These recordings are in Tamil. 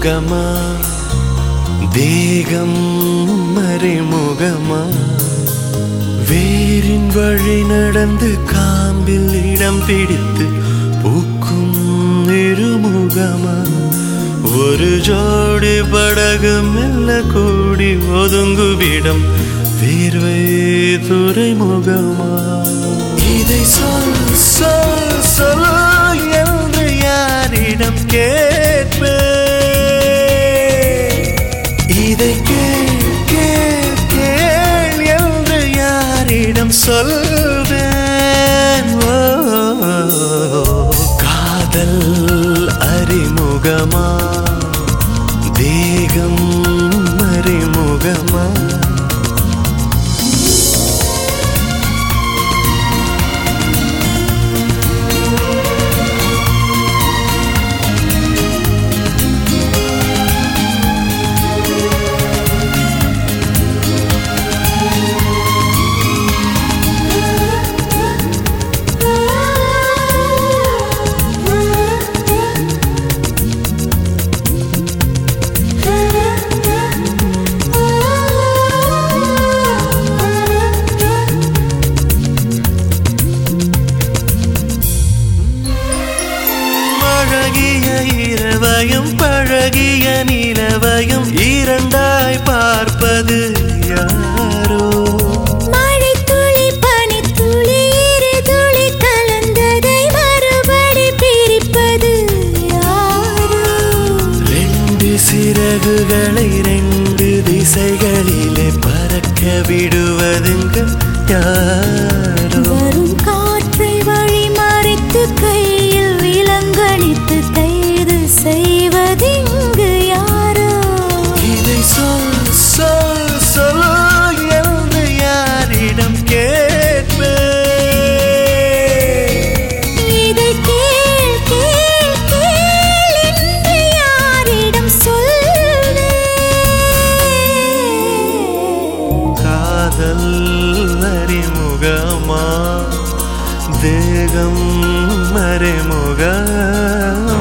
அறிமுகமா தேகம் மறைமுகமா வேரின் வழி நடந்து காம்பில் இடம் பிடித்து பூக்கும் இருமுகமா ஒரு ஜோடி படகு மெல்ல கூடி ஒதுங்குவிடம் வேர்வை துறைமுகமா இதை சொல் சொல் சொல் என்று யாரிடம் கேட்பேன் இதை கேள் கேள் கேள் என்று யாரிடம் சொல்வேன் காதல் அறிமுகமா தேகம் அறிமுகமா இரவையும் பழகிய நிலவையும் இரண்டாய் பார்ப்பது யாரோ மழை துளி பனி துளி இரு துளி கலந்ததை மறுபடி பிரிப்பது யாரோ ரெண்டு சிறகுகளை ரெண்டு திசைகளிலே பறக்க விடுவதுங்க யாரோ வரும் காற்றை வழி மறைத்து கையில் விலங்கடித்து கைது செய்வதிங்கு யாரோ இதை சொல் சொல் சொல் என்று யாரிடம் கேட்பேன் இதை கேள் கேள் கேள் என்று யாரிடம் சொல்வேன் காதல் அறிமுகமா தேகம் மறைமுகமா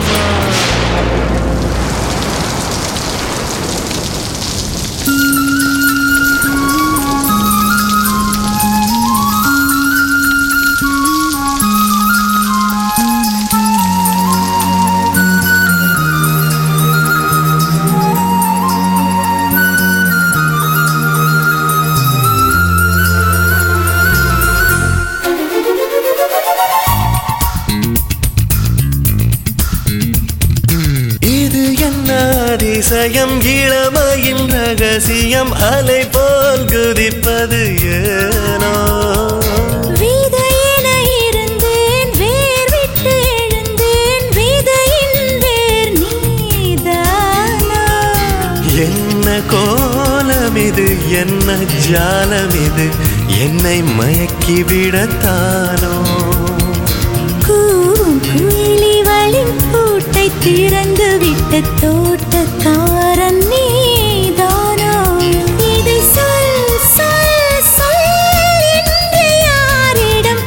அதிசயம் இளமையின் ரகசியம் அலை போல் குதிப்பது ஏனோ விதையென இருந்தேன் வேர் விட்டு எழுந்தேன் விதையின் வேர் நீதானா என்ன கோலம் இது என்ன ஜாலம் இது என்னை மயக்கிவிடத்தானோ கூவும் குயிலிவளின் பூட்டை திறந்து விட்ட தோட்டக்காரன் நீதானோ இதை சொல் சொல் சொல் என்று யாரிடம்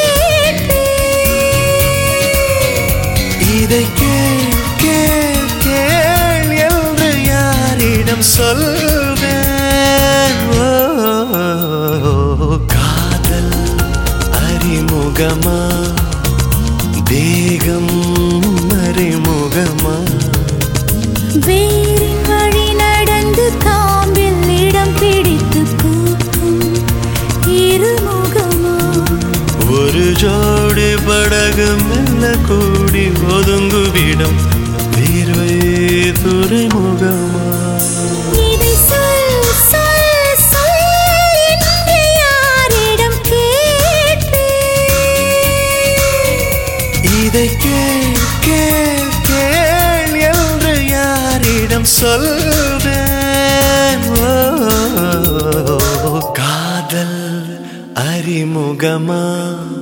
கேட்பேன் இதை கேள் கேள் கேள் என்று யாரிடம் சொல்வேன் காதல் அறிமுகமா தேகம் அறிமுகமா வேரின் வழி நடந்து காம்பில் இடம் பிடித்து பூக்கும் இருமுகமா ஒரு ஜோடி படகு மெல்ல கூடி ஒதுங்குவிடம் வேர்வை துறைமுகமா இதை சொல் சொல் சொல் என்று யாரிடம் கேட்பேன் இதை கேள் கேள் கேள் என்று யாரிடம் சொல்வேன் காதல் அறிமுகமா